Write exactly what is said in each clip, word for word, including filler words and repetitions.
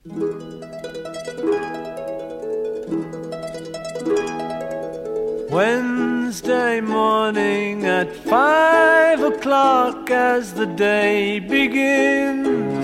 Wednesday morning at five o'clock as the day begins,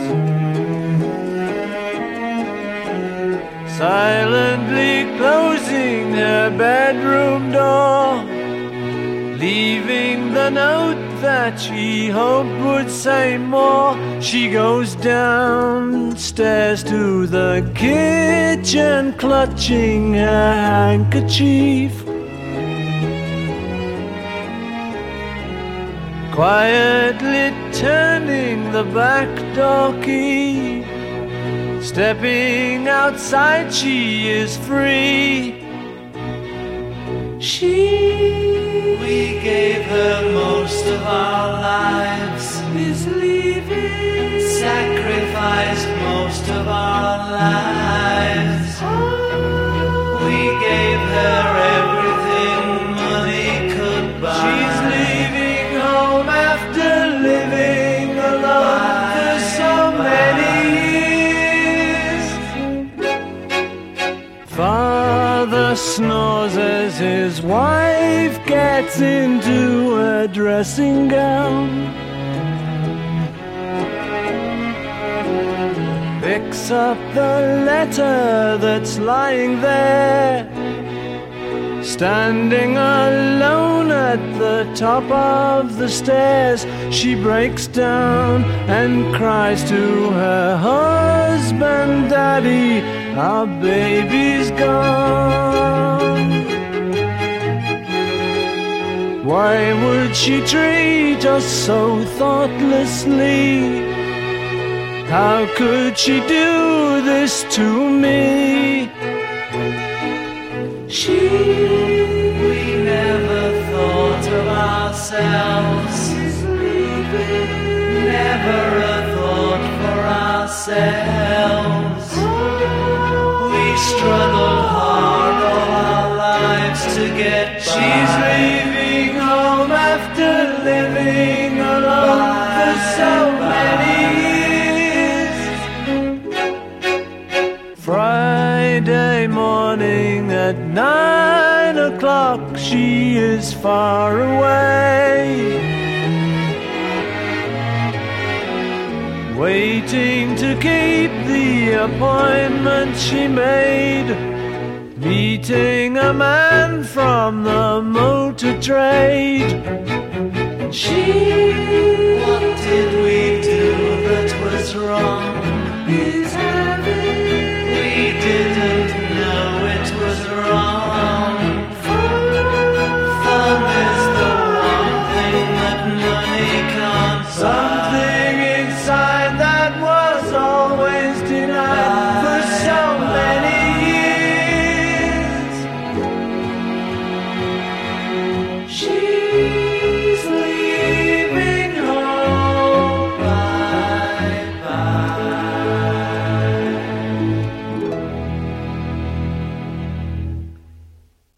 silently closing her bedroom door, leaving the note that she hoped would say more. She goes downstairs to the kitchen, clutching her handkerchief, quietly turning the back door key. Stepping outside, she is free. She, we gave her most of our lives, is leaving, sacrificed most of our lives. We gave her everything money could buy. She's leaving home after living alone for so many years. Father snores as his wife gets into a dressing gown, picks up the letter that's lying there. Standing alone at the top of the stairs, she breaks down and cries to her husband, "Daddy, our baby's gone." Why would she treat us so thoughtlessly? How could she do this to me? She, we never thought of ourselves, never a thought for ourselves. We struggled hard all our lives to get by. She's leaving home after living alone for so many years. Friday morning at nine o'clock, she is far away, waiting to keep the appointment she made, meeting a man from the motor trade. She, what did we do that was wrong? Is